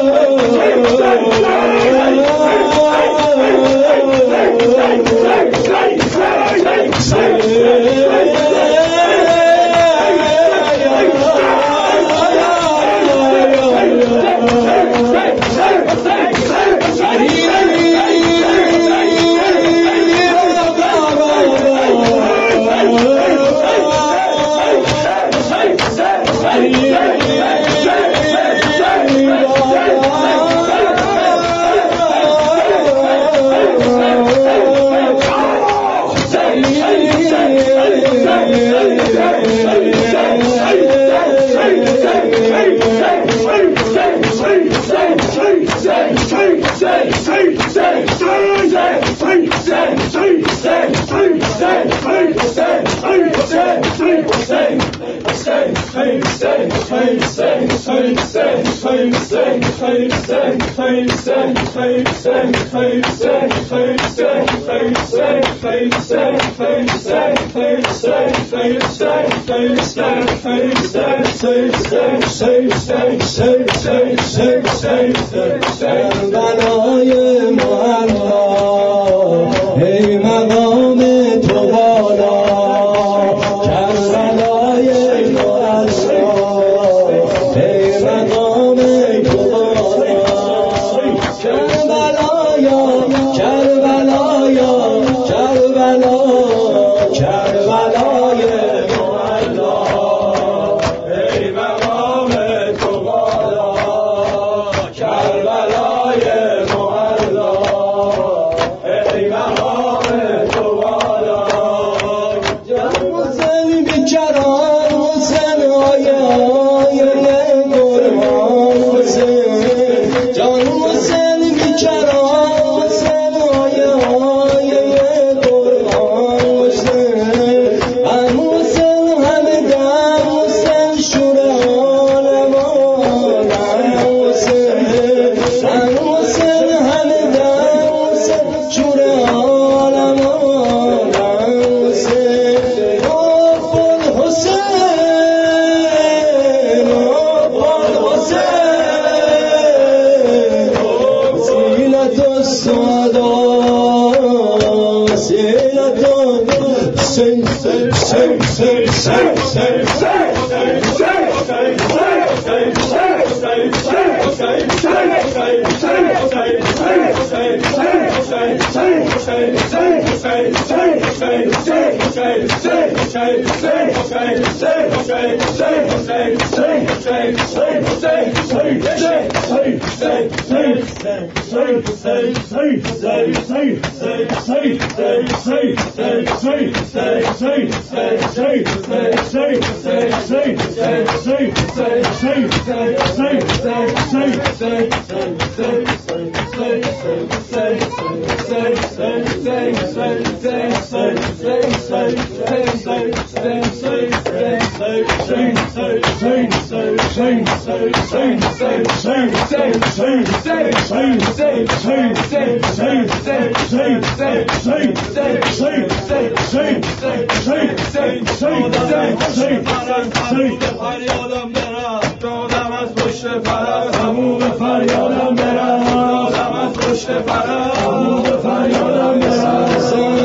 کربلای معلا ای مقام تو بالا کربلای معلا ای مقام تو بالا کربلایا کربلایا کربلا کربلای معلا ای مقام تو بالا کربلای معلا ای مقام تو بالا جان حسین بیچاران حسین آیه قربان حسین جان حسین بیچاران حسین آیه قربان حسین هم حسین همه دم حسین شور عالمان حسین هم حسین همه دم حسین شور عالمان حسین آفال حسین آفال حسین زینت السعدا زینت حسین حسین حسین فریادم برم دادم از پشت فرس همون فریادم برم دادم از پشت فرس همون فریادم برم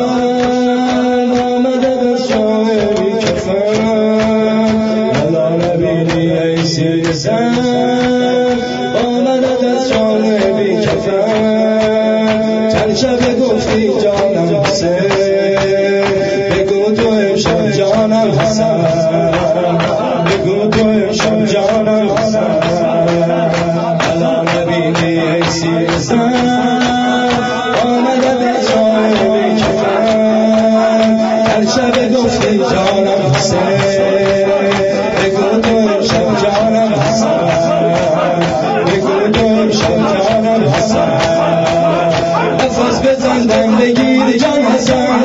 آمده به شاعری کفن بلا نبینی ای سیر زن آمده به شاعری کفن چند شب گفتی جانم حسین بگو تو امشب جانم حسن بگو تو امشب جانم حسن بلا نبینی ای سیر زن آمده به شاعری کفن هر شب گفتی جانم حسین بگو تو امشب جانم حسن بگو تو امشب جانم حسن نفس بزن دم بگیر جان حسن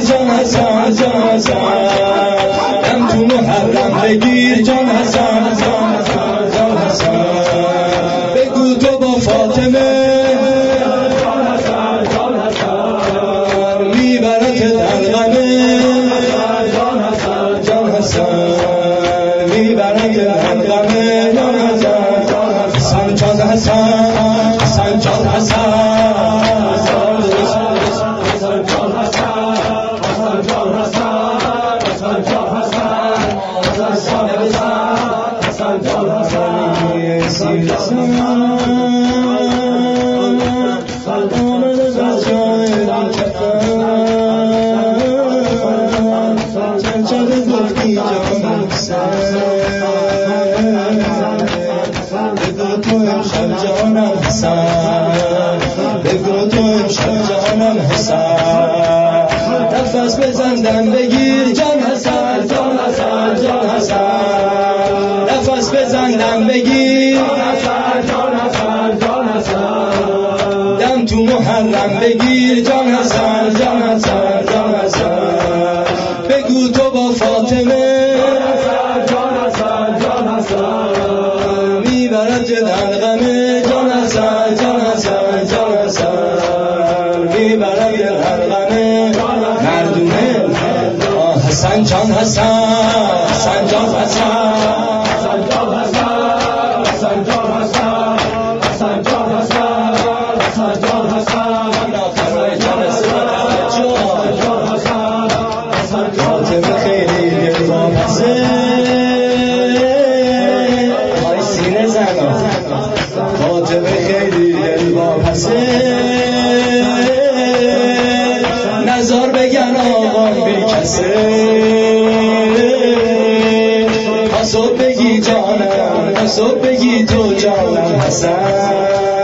حسن بگو تو امشب جانم حسن نفس بزندم بگیر جان حسن جان حسن جان حسن نفس بزندم بگیر جان حسن جان حسن جان حسن دم تو محرم بگیر جان حسن جان حسن جان حسن بگو تو با فاطمه جان حسن جان حسن میبرد جدن غمه جان حسن جان حسن جان حسن میبرد جدن غمه مردونه حسن جان حسن حسن جان حسن حسن جان حسن حسن جان حسن حسن جان حسن حسن جان حسن فاطمه خیلی دلواپسه آی سینه زنا فاطمه خیلی دلواپسه نظر بگن آقام بی کسه حساب بگی جانم حساب بگی تو جانم حسن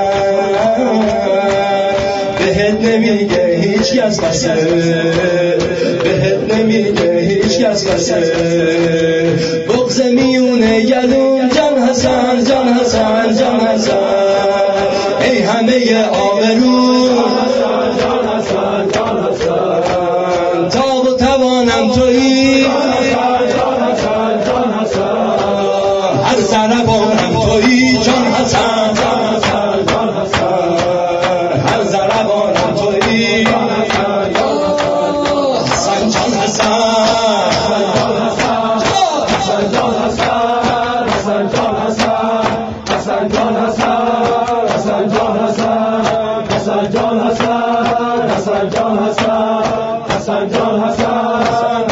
بهت نمیگه هیچ کس بسه بهت نمیگه هیچ کس بسه بغض میونه گلوم جان حسن جان حسن جان حسن ای همه آبرو جان حسن جان حسن تا و توانم تویی جان حسن جان حسن هر زربانم تویی جان حسن جان حسن جان حسن هر زربانم تویی جان حسن حسن جان حسن حسن جان حسن حسن جان حسن حسن جان حسن حسن جان حسن حسن جان حسن حسن جان حسن حسن جان حسن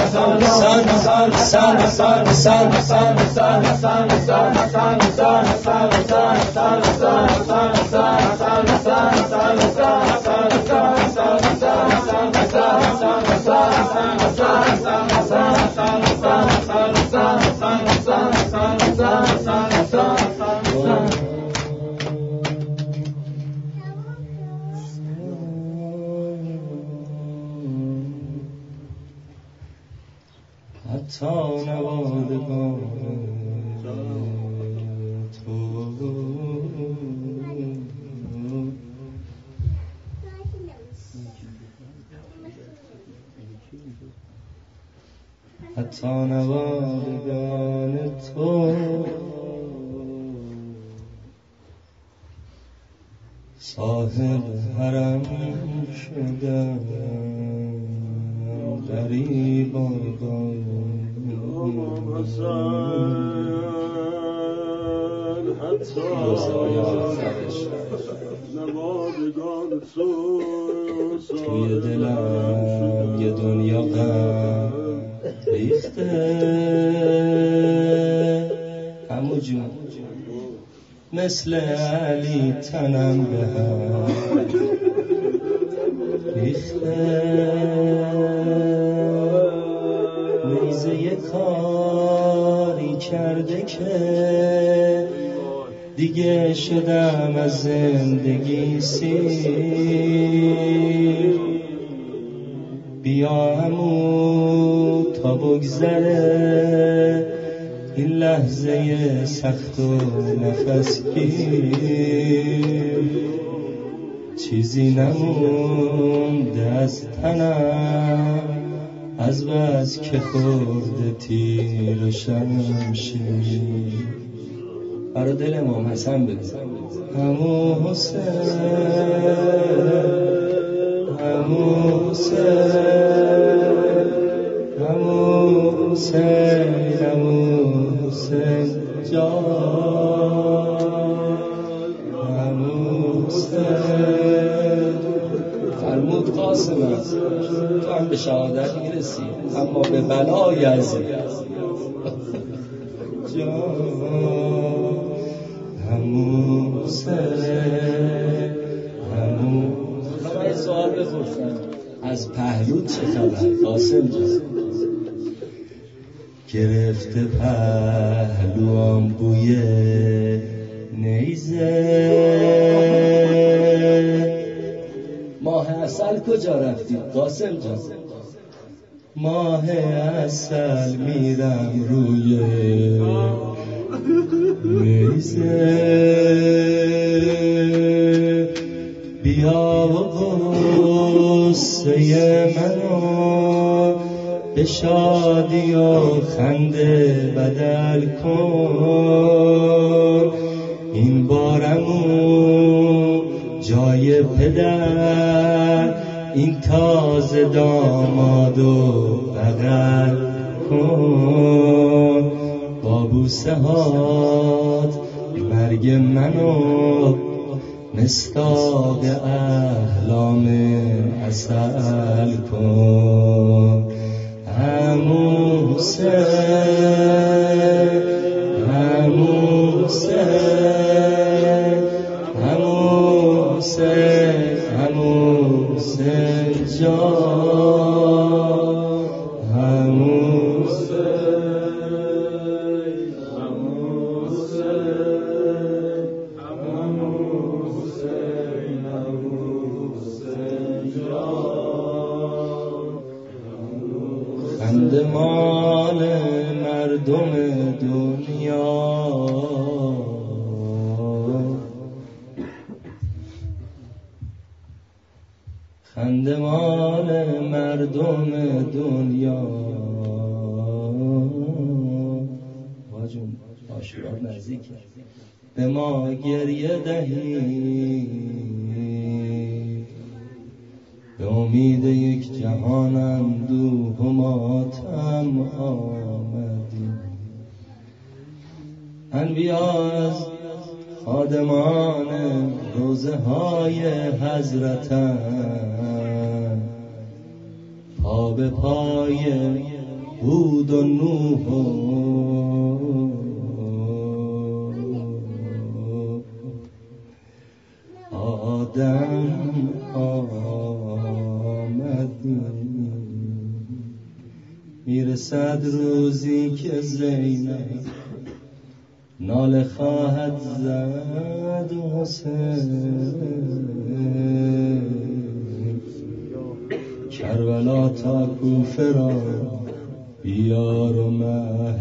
حتی نوادگان تو حتی نوادگان تو صاحب حرم شدن غریب آقای حتی نوادگان توی دلم یه دنیا غم ریخته همو جون مثل علی تنم به هم ریخته نیزه یه کاری کرده که دیگه شدم از زندگی سیر بیا همون تا بگذره این لحظه سخت و نفس گیر چیزی نمونده از تنم از بس که خورده تیر و شمشیر برا دل امام حسن بگو همو حسین همو حسین همو حسین همو حسین جان همو حسین فرمود قاسم است تو هم به شهادت میرسی اما به بلای عزیز جان همو حسین همو من یه سوال بپرسم از پهلوت چه خبر قاسم جان گرفته پهلوام بوی نیزه عسل کجا رفتی قاسم جان؟ ماه عسل میرم روی میزه، بیا و قصه منو به شادی و خنده بدل کن. این بارمون جای پدر، این تازه دامادو بغل کن. با بوسه هات مرگ منو مصداق احلام عسل کن. عمو حسین، عمو حسین، عمو حسین، عمو حسین جان، عمو حسین، عمو حسین، عمو حسین، عمو حسین جان. خنده مال مردم دنیا، خنده مال مردم دنیا. واجون عاشورا نزدیکه، به ما گریه دهی به امید یک جهان اندوه و ماتم آمدی. انبیا از خادمان روزه های حضرتن، پا به پای هود و نوح و آدم آمدی. میرسد روزی که زینب ناله خواهد زد حسین، کربلا تا کوفه را بیار و